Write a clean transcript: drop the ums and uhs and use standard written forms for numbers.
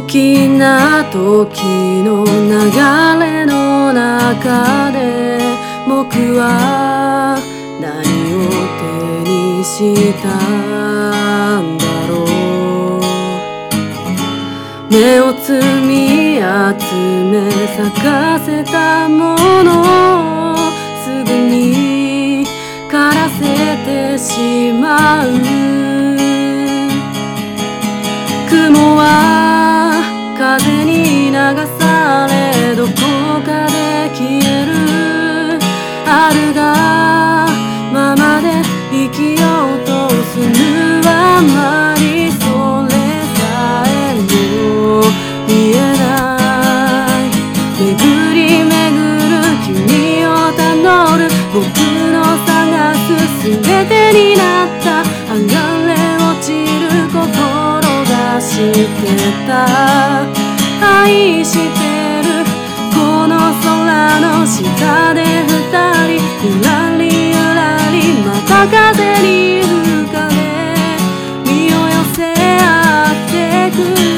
きな時の流れの中で僕は何を手にしたんだろう。目をつみ集め咲かせたものをすぐに枯らせてしまう。雲は風に流されどこかで消える。春がままで生きようとするあまりそれさえも見えない。巡り巡る君をたどる僕の探す全てになった剥がれ落ちる心がしてた。愛してるこの空の下で二人ゆらりゆらりまた風に吹かれ身を寄せ合ってく